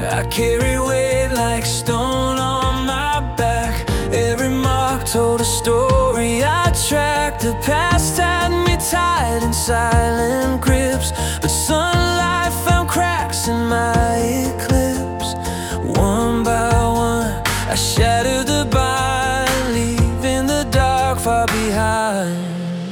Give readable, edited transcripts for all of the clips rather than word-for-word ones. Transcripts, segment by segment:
I carry weight like stone on my back. Every mark told a story I tracked. The past had me tied in silent grips, but sunlight found cracks in my eclipse. One by one I shattered the bind, leaving the dark far behind.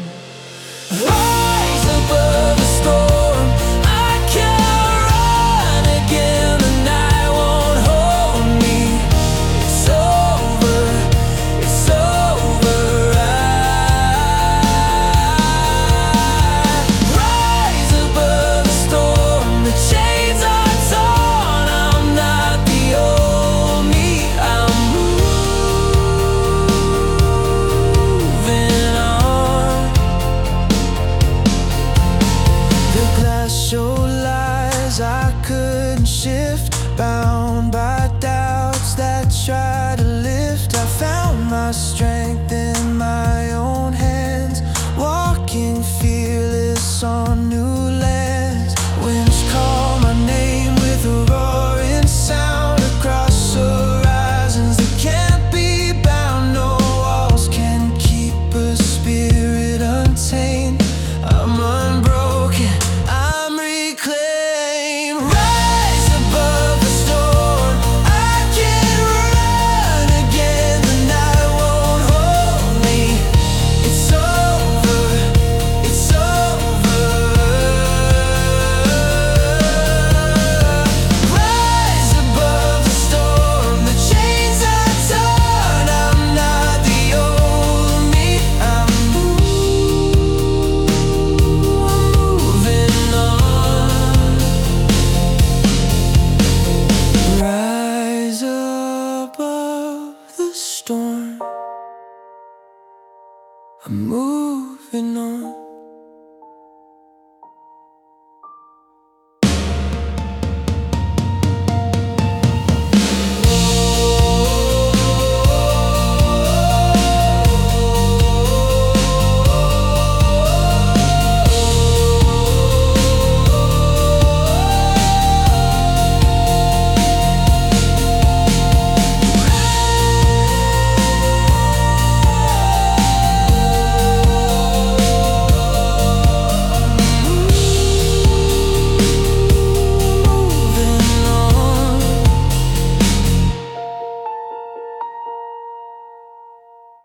Rise above the storm, I can't run again. The night won't hold me. It's over, it's over. I rise above the storm, the chains are torn. I'm not the old me, I'm moving on. The glass showed lies I couldn't shift, bound by doubts that try to lift. I found my strength in my own hands, walking fearless on new lands. Winds call my name with a roaring sound across horizons that can't be bound. No walls can keep a spirit untamed. I'm unbroken, I'm reclaimed. Rise above the storm, I can't run again. The night won't hold me. It's over, it's over. Rise above the storm, the chains are torn. I'm not the old me, I'm moving on. Rise above the storm, I'm moving on.